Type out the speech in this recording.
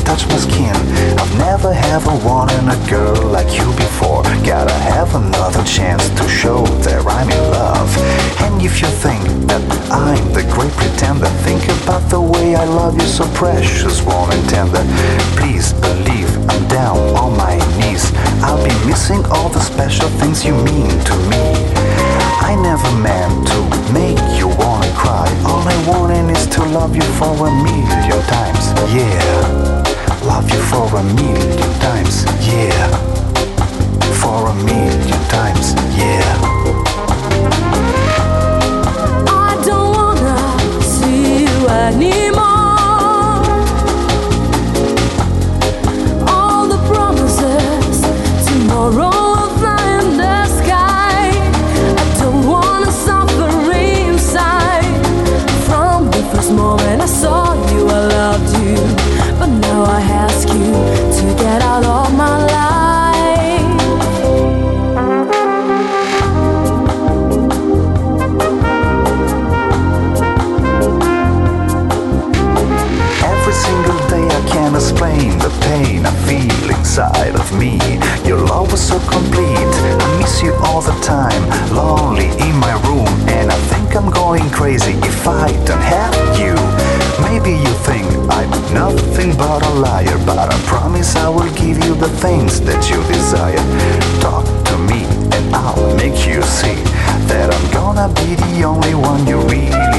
touch my skin. I've never ever wanted a girl like you before. Gotta have another chance to show that I'm in love. And if you think that I'm the great pretender, think about the way I love you so precious, warm and tender. Please believe I'm down on my knees. I'll be missing all the special things you mean to me. I never meant to make you wanna cry. All I wanted is to love you for a million times. Yeah, love you for a million times. Yeah, for a million times. Yeah. I don't wanna see you anymore. All the promises tomorrow will fly in the sky. I don't wanna suffer inside. From the first moment I saw you, I loved you, but now I ask you to get out of my life. Every single day I can't explain the pain I feel inside of me. Your love was so complete, I miss you all the time. Lonely in my room, and I think I'm going crazy if I don't have you. Maybe you think I'm nothing but a liar, but I promise I will give you the things that you desire. Talk to me and I'll make you see that I'm gonna be the only one you really